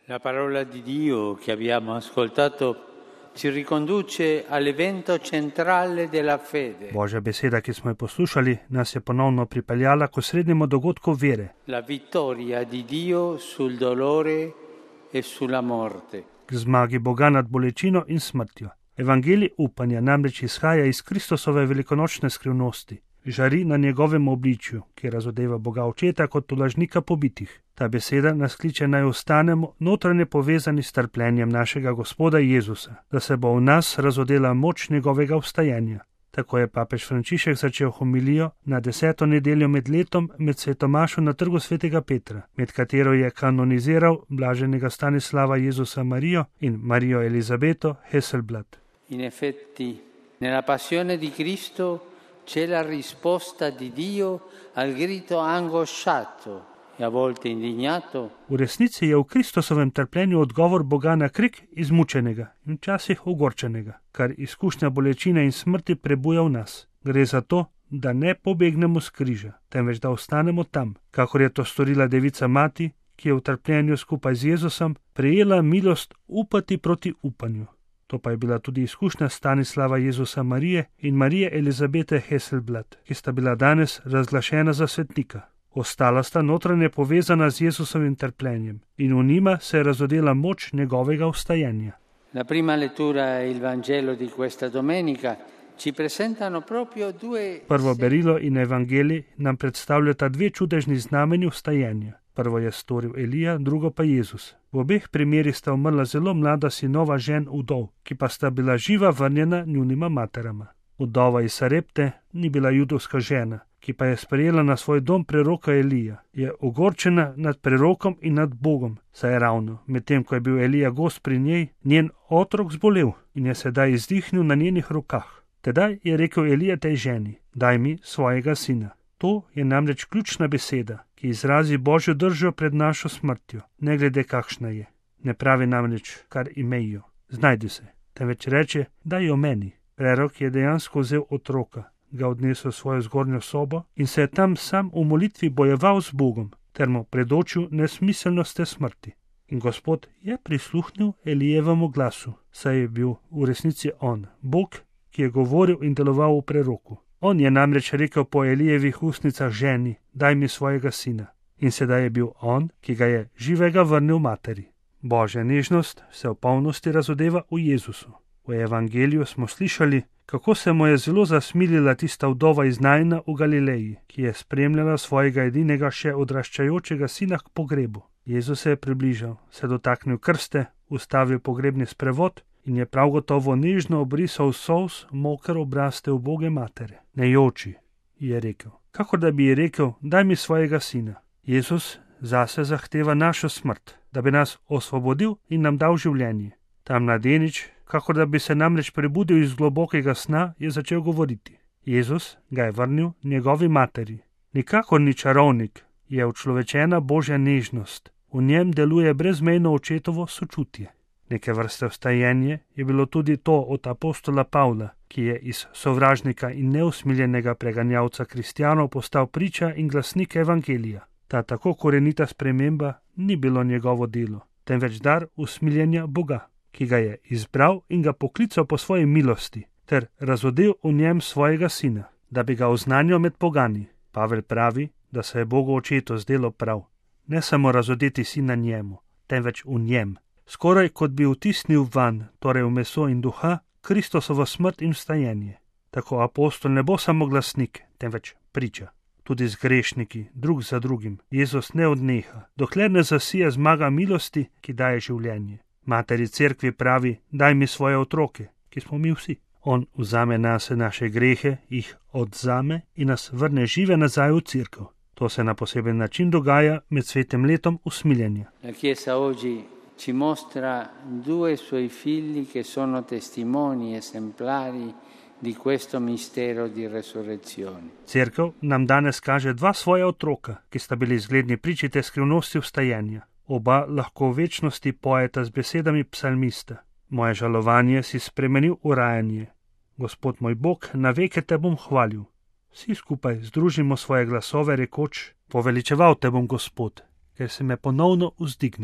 La parola di Dio che abbiamo ascoltato ci riconduce all'evento centrale della fede. Božja beseda, ki smo jo poslušali, nas je ponovno pripeljala k osrednjemu dogodku vere. La vittoria di Dio sul dolore e sulla morte. K zmagi Boga nad bolečino in smrtjo. Evangelij upanja namreč izhaja iz Kristusove velikonočne skrivnosti. Žari na njegovem obličju, ki razodeva Boga Očeta kot tolažnika pobitih. Ta beseda nas kliče naj ostanemo notranje povezani s trpljenjem našega Gospoda Jezusa, da se bo v nas razodela moč njegovega vstajenja. Tako je papež Frančišek začel homilijo na 10. nedeljo med letom med svetomašo na trgu svetega Petra, med katero je kanoniziral blaženega Stanislava Jezusa Marijo in Marijo Elizabeto Hesselblad. In effetti, nella passione di Cristo c'è la risposta di Dio al grido angosciato e a volte indignato. V resnici je v Kristusovem trpljenju odgovor Boga na krik izmučenega in včasih ogorčenega, kar izkušnja bolečine in smrti prebuja v nas. Gre za to, da ne pobegnemo s križa, temveč da ostanemo tam, kakor je to storila devica mati, ki je v trpljenju skupaj z Jezusom prejela milost upati proti upanju. To pa je bila tudi izkušnja Stanislava Jezusa Marije in Marije Elizabete Hesselblad, ki sta bila danes razglašena za svetnika. Ostala sta notranje povezana z Jezusovim trpljenjem in v njima se je razodela moč njegovega vstajenja. La prima lettura e il Vangelo di questa domenica ci presentano proprio due. Prvo berilo in evangelij nam predstavljata dve čudežni znamenji vstajenja. Prvo je storil Elija, drugo pa Jezus. V obeh primerih sta umrla zelo mlada sinova žen vdov, ki pa sta bila živa vrnjena njunima materama. Vdova iz Sarepte ni bila judovska žena, ki pa je sprejela na svoj dom preroka Elija. Je ogorčena nad prerokom in nad Bogom, saj je ravno, medtem ko je bil Elija gost pri njej, njen otrok zbolel in je sedaj izdihnil na njenih rokah. Tedaj je rekel Elija tej ženi: daj mi svojega sina. To je namreč ključna beseda, ki izrazi Božjo držo pred našo smrtjo, ne glede kakšna je. Ne pravi namreč kar imejo, znajdi se, temveč reče: daj jo meni. Prerok je dejansko vzel otroka, ga odnesel v svojo zgornjo sobo in se je tam sam v molitvi bojeval z Bogom, ter mu predočil nesmiselnost te smrti. In Gospod je prisluhnil Elijevemu glasu, saj je bil v resnici on, Bog, ki je govoril in deloval v preroku. On je namreč rekel po Elijevih ustnicah ženi: daj mi svojega sina. In sedaj je bil on, ki ga je živega vrnil materi. Božja nežnost se v polnosti razodeva v Jezusu. V evangeliju smo slišali, kako se mu je zelo zasmilila tista vdova iz Naina v Galileji, ki je spremljala svojega edinega še odraščajočega sina k pogrebu. Jezus se je približal, se dotaknil krste, ustavil pogrebni sprevod in je prav gotovo nežno obrisal solz moker obraz te uboge matere. Ne joči, je rekel. Kakor da bi ji rekel: daj mi svojega sina. Jezus zase zahteva našo smrt, da bi nas osvobodil in nam dal življenje. Ta mladenič, kakor da bi se namreč prebudil iz globokega sna, je začel govoriti. Jezus ga je vrnil njegovi materi. Nikakor ni čarovnik, je učlovečena Božja nežnost. V njem deluje brezmejno očetovo sočutje. Neke vrste vstajenje je bilo tudi to od apostola Pavla, ki je iz sovražnika in neusmiljenega preganjavca kristjanov postal priča in glasnik evangelija. Ta tako korenita sprememba ni bilo njegovo delo, temveč dar usmiljenja Boga, ki ga je izbral in ga poklical po svoji milosti, ter razodel v njem svojega sina, da bi ga oznanil med pogani. Pavel pravi, da se je Bogu Očetu zdelo prav, ne samo razodeti sina njemu, temveč v njem. Skoraj kot bi vtisnil van, torej v meso in duha, Kristusovo smrt in vstajenje. Tako apostol ne bo samo glasnik, temveč priča. Tudi z grešniki, drug za drugim, Jezus ne odneha, dokler ne zasija zmaga milosti, ki daje življenje. Materi cerkvi pravi: daj mi svoje otroke, ki smo mi vsi. On vzame nase naše grehe, jih odzame in nas vrne žive nazaj v cerkev. To se na poseben način dogaja med svetim letom usmiljenja. La Chiesa oggi ci mostra due suoi figli che sono testimoni esemplari di questo mistero di resurrezione. Cerkev nam danes kaže dva svoja otroka, ki sta bili zgledni priči te skrivnosti vstajenja. Oba lahko v večnosti pojeta z besedami psalmista: moje žalovanje si spremenil v rajanje. Gospod moj Bog, na veke te bom hvalil. Vsi skupaj združimo svoje glasove rekoč: poveličeval te bom, Gospod, ker si me ponovno vzdignil.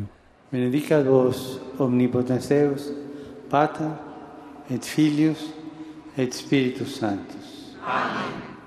Benedicat vos omnipotens Deus, Pater et Filius et Spiritus Sanctus. Amen.